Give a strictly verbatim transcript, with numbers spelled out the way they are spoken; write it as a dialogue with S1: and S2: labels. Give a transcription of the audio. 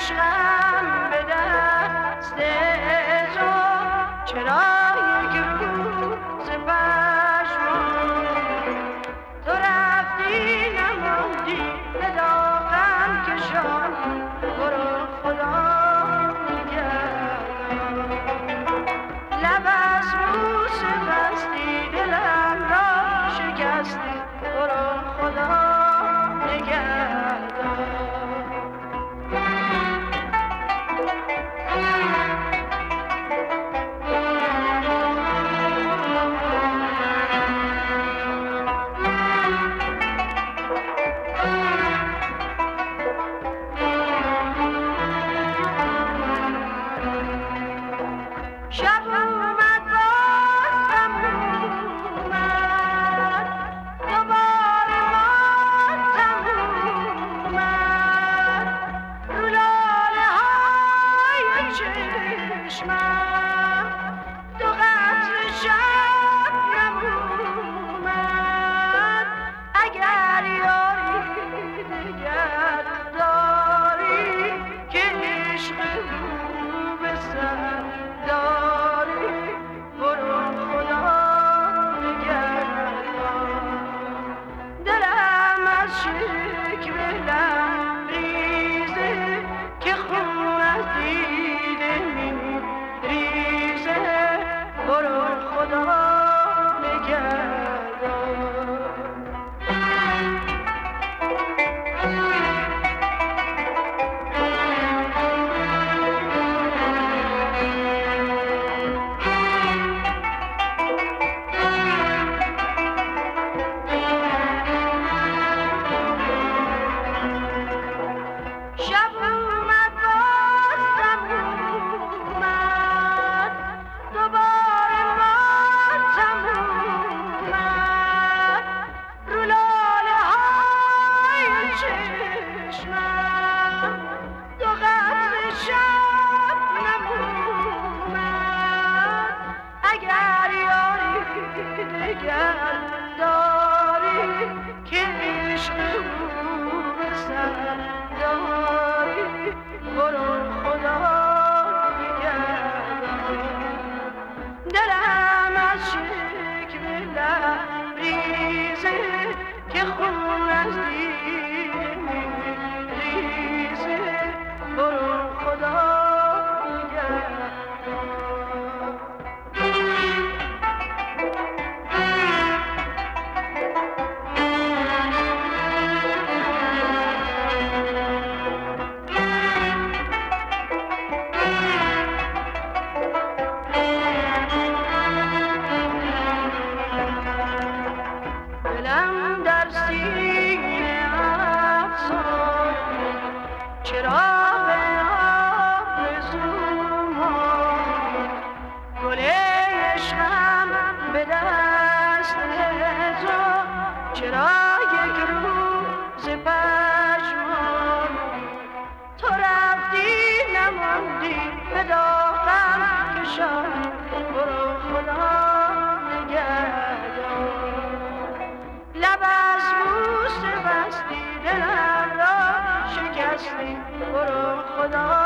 S1: عشقم به دست تو چرا یک روز پشمان تو رفتی نماندی به داغم کشان برو خدا نگهدار لب از بوس بستی دلم را شکستی برو خدا نگهدار شب اومد بازم اومد دوباره بازم اومد رو لاله های چشمم دو قطره شبنم اومد اگر یاری دگر داری که عشق او به سر داری برو خدا نگهدار دلم از شکوه لبریزه که خون از دیده میریزه برو خدا نگهدار شب اومد بازم اومد دوباره بازم اومد رو لاله های چشمم دو قطره شبنم اومد اگر یاری دگر داری که عشق او به سر داری برو خدا نگهدار دلم از شکوه لبریزه که خون از دیده میریزه برو خدا نگهدار دلم در سینه افسون چراغ آرزومان گل عشقم به دست تو چرا یک روز پشمان تو رفتی نماندی به داغم کشان برو خدا نگهدار لب از بوس بستی دلم را شکستی برو خدا